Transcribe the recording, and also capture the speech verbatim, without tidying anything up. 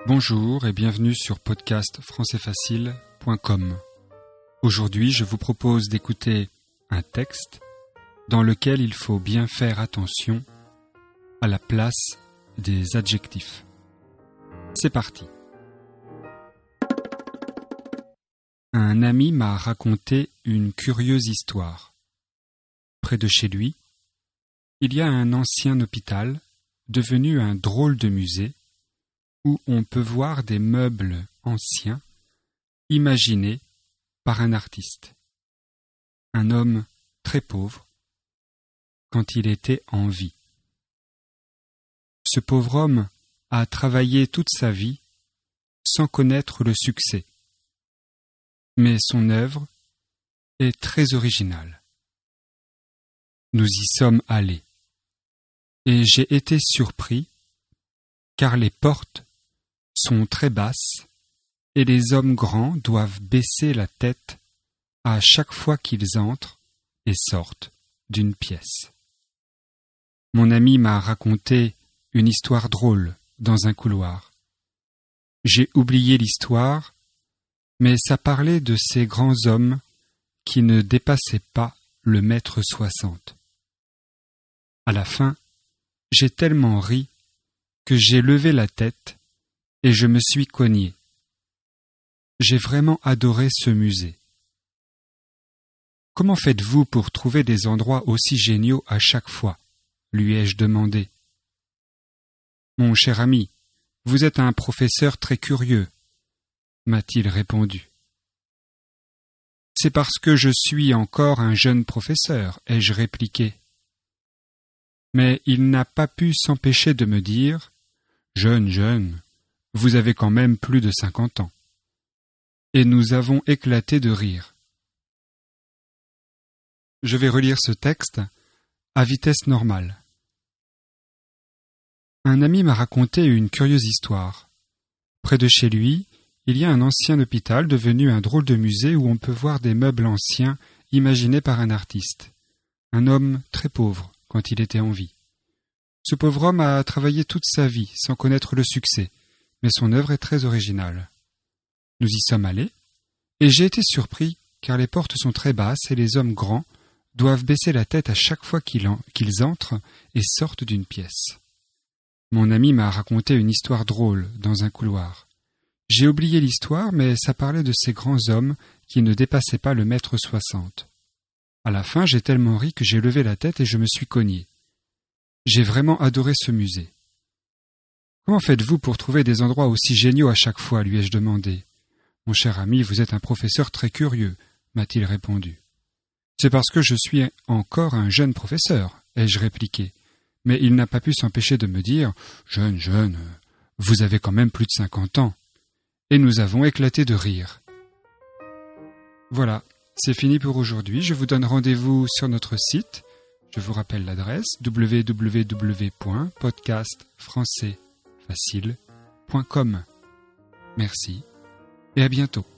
Bonjour et bienvenue sur podcast français facile point com. Aujourd'hui, je vous propose d'écouter un texte dans lequel il faut bien faire attention à la place des adjectifs. C'est parti. Un ami m'a raconté une curieuse histoire. Près de chez lui, il y a un ancien hôpital devenu un drôle de musée où on peut voir des meubles anciens imaginés par un artiste, un homme très pauvre, quand il était en vie. Ce pauvre homme a travaillé toute sa vie sans connaître le succès, mais son œuvre est très originale. Nous y sommes allés, et j'ai été surpris car les portes sont très basses et les hommes grands doivent baisser la tête à chaque fois qu'ils entrent et sortent d'une pièce. Mon ami m'a raconté une histoire drôle dans un couloir. J'ai oublié l'histoire, mais ça parlait de ces grands hommes qui ne dépassaient pas le mètre soixante. À la fin, j'ai tellement ri que j'ai levé la tête et je me suis cogné. J'ai vraiment adoré ce musée. Comment faites-vous pour trouver des endroits aussi géniaux à chaque fois ? Lui ai-je demandé. Mon cher ami, vous êtes un professeur très curieux, m'a-t-il répondu. C'est parce que je suis encore un jeune professeur, ai-je répliqué. Mais il n'a pas pu s'empêcher de me dire « Jeune, jeune, vous avez quand même plus de cinquante ans. » Et nous avons éclaté de rire. Je vais relire ce texte à vitesse normale. Un ami m'a raconté une curieuse histoire. Près de chez lui, il y a un ancien hôpital devenu un drôle de musée où on peut voir des meubles anciens imaginés par un artiste, un homme très pauvre quand il était en vie. Ce pauvre homme a travaillé toute sa vie sans connaître le succès, mais son œuvre est très originale. Nous y sommes allés, et j'ai été surpris car les portes sont très basses et les hommes grands doivent baisser la tête à chaque fois qu'ils, en, qu'ils entrent et sortent d'une pièce. Mon ami m'a raconté une histoire drôle dans un couloir. J'ai oublié l'histoire, mais ça parlait de ces grands hommes qui ne dépassaient pas le mètre soixante. À la fin, j'ai tellement ri que j'ai levé la tête et je me suis cogné. J'ai vraiment adoré ce musée. Comment faites-vous pour trouver des endroits aussi géniaux à chaque fois, lui ai-je demandé. Mon cher ami, vous êtes un professeur très curieux, m'a-t-il répondu. C'est parce que je suis encore un jeune professeur, ai-je répliqué. Mais il n'a pas pu s'empêcher de me dire « Jeune, jeune, vous avez quand même plus de cinquante ans. » Et nous avons éclaté de rire. Voilà, c'est fini pour aujourd'hui. Je vous donne rendez-vous sur notre site. Je vous rappelle l'adresse w w w point podcast français facile point com. Merci et à bientôt.